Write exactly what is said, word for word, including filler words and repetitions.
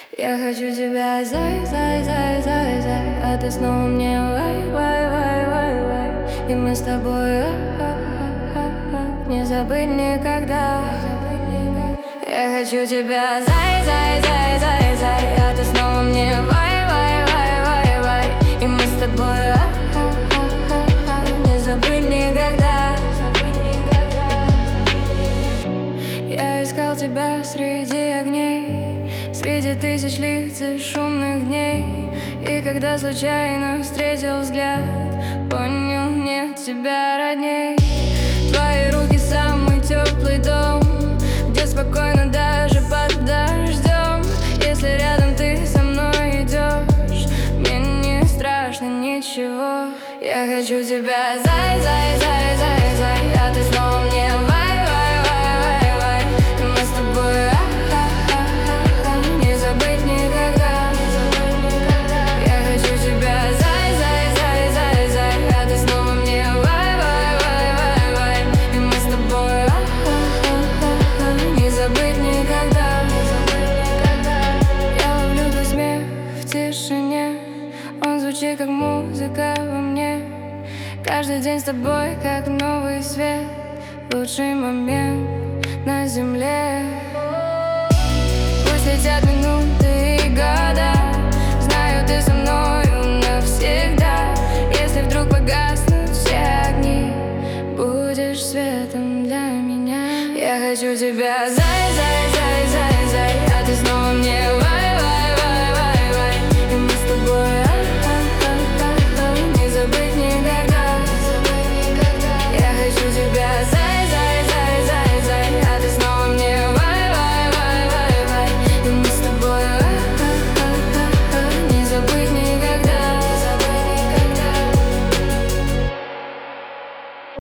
Я хочу тебя, зай, зай, зай, зай, зай, а ты снова мне вай, вай, вай, вай, вай. И мы с тобой а-а-а-а, не забыть никогда. Я хочу тебя, зай, зай, зай, зай, зай, а ты снова мне вай, вай, вай, вай, вай. И мы с тобой а-а-а-а, не забыть никогда. Я искал тебя среди огней, среди тысяч лиц и шумных дней. И когда случайно встретил взгляд, понял, нет тебя родней. Твои руки самый теплый дом, где спокойно даже под дождем. Если рядом ты со мной идешь, мне не страшно ничего. Я хочу тебя, зай, зай, зай, зай, зай, а ты снова мне вай, вай, вай, вай, вай. И мы с тобой а-а-а-а, не забыть никогда. Я хочу тебя, зай, зай, зай, зай, зай, а ты снова мне вай, вай, вай, вай, вай. И мы с тобой а-а-а-а, не забыть никогда. Я ловлю твой смех в тишине, он звучит как музыка во мне. Каждый день с тобой как новый свет, лучший момент на земле. Пусть летят минуты,